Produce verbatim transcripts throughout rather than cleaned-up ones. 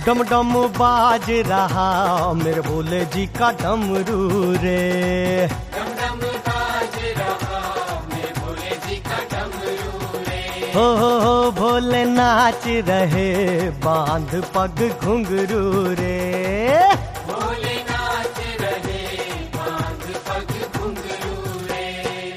डम डम बाज रहा मेरे भोले जी का डमरू रे। डम डम बाज रहा मेरे भोले जी का डमरू रे। हो हो हो भोले नाच रहे बांध पग घुंघरू रे। भोले नाच रहे बांध पग घुंघरू रे।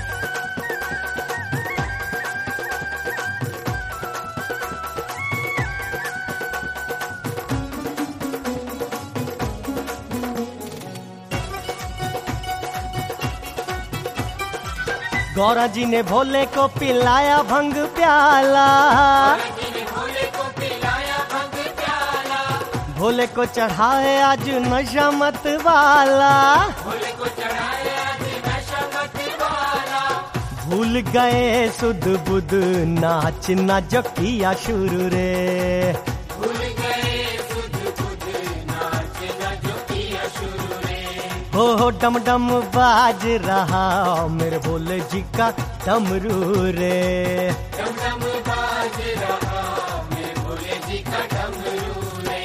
गौरा जी ने भोले को पिलाया भंग प्याला। भोले को पिलाया भंग प्याला। भोले को चढ़ाए आज नशा मत वाला। भोले को चढ़ाए आज नशा मत वाला। भूल गए सुध बुध नाच ना जो किया शुरू रे। भूल गए सुध बुध नाच ना जो किया शुरू रे। हो हो डम डम बाज रहा मेरे भोले जी का डमरू रे। डम डम बाज रहा मेरे भोले जी का डमरू रे।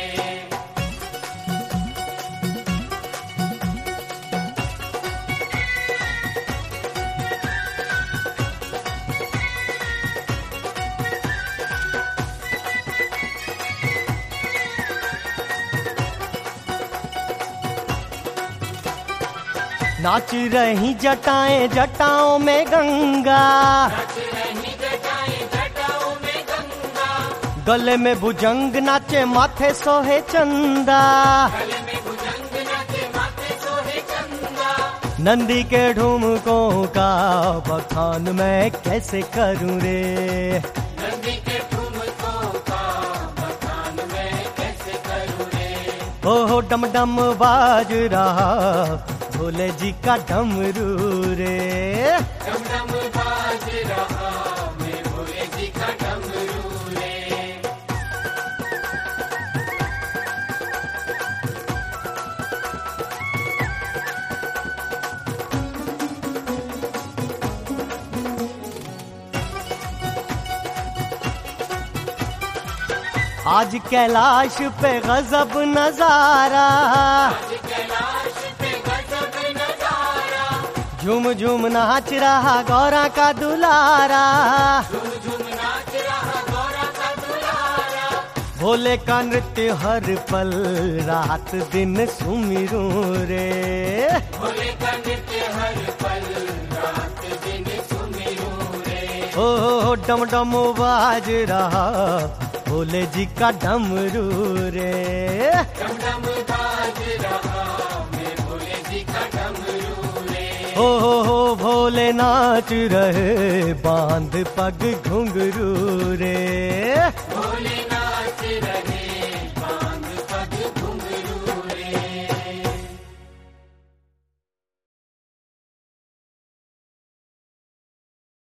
नाच रही जटाएं जटाओं में गंगा। नाच रही जटाएं जटाओं में गंगा। गले में भुजंग नाचे माथे सोहे चंदा। गले में भुजंग नाचे माथे सोहे चंदा। नंदी के ठुमकों का बखान मैं कैसे करूं रे। नंदी के ठुमकों का बखान मैं कैसे करूं रे। हो हो डम डम बाज रहा भोले जी का डमरू रे। डम डम बाज रहा मेरे भोले जी का डमरू रे। आज कैलाश पे गजब नजारा। आज कैलाश पे गजब नजारा। झूम झूम नाच रहा गौरा का दुलारा। झूम झूम नाच रहा गौरा का दुलारा। भोले का नृत्य हर पल रात दिन सुमिरू रे। भोले का नृत्य हर पल रात दिन सुमिरू रे। ओ डम डम बाज रहा भोले जी का डमरू रे। डम डम बाज रहा मेरे भोले जी का डमरू रे। हो हो हो भोले नाच रहे बांध पग घुंघरू रे। भोले नाच रहे